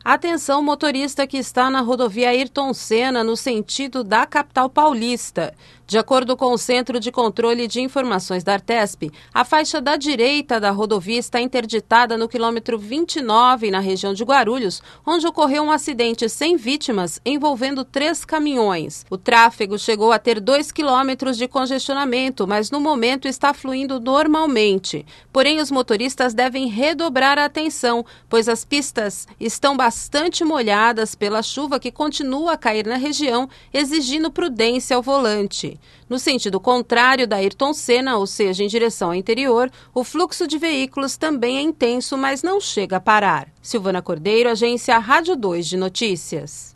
Atenção, motorista que está na rodovia Ayrton Senna, no sentido da capital paulista. De acordo com o Centro de Controle de Informações da Artesp, a faixa da direita da rodovia está interditada no quilômetro 29, na região de Guarulhos, onde ocorreu um acidente sem vítimas envolvendo 3 caminhões. O tráfego chegou a ter 2 quilômetros de congestionamento, mas no momento está fluindo normalmente. Porém, os motoristas devem redobrar a atenção, pois as pistas estão bastante molhadas pela chuva que continua a cair na região, exigindo prudência ao volante. No sentido contrário da Ayrton Senna, ou seja, em direção ao interior, o fluxo de veículos também é intenso, mas não chega a parar. Silvana Cordeiro, Agência Rádio 2 de Notícias.